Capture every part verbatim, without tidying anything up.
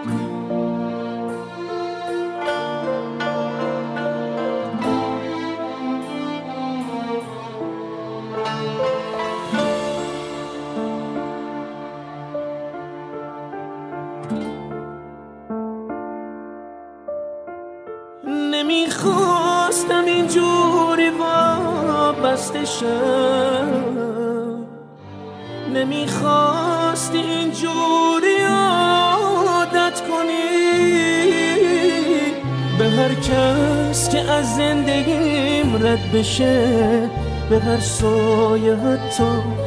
نمیخواستم اینجوری وابسته شم، نمیخواستی اینجوری عادت کنی به هر کس که از زندگیم رد بشه، به هر سایه حتی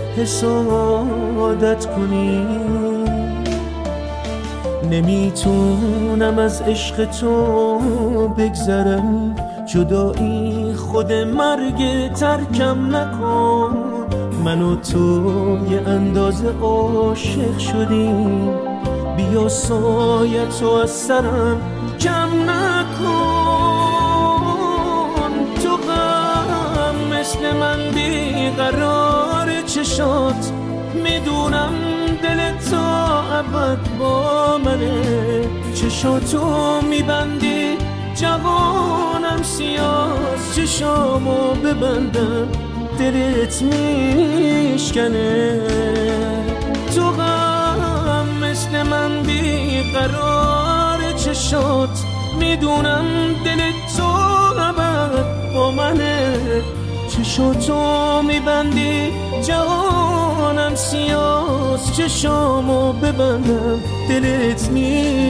حسادت کنی. نمیتونم از عشق تو بگذرم، جدایی خود مرگ ترکم نکن. من و تو یه اندازه عاشق شدیم، بیا سایه تو از سرم کم نکن. تو غم مثل من بیقرار چشات، میدونم دل تو ابد با منه. چشاتو میبندی جوانم سیاست، چشامو ببندم دلت میشکنه. تو غم مثل من بیقرار چشات، میدونم دل تو ابد با منه. چشاتو میبندی جوانم سیاست، چشامو ببندم دلت میشکنه.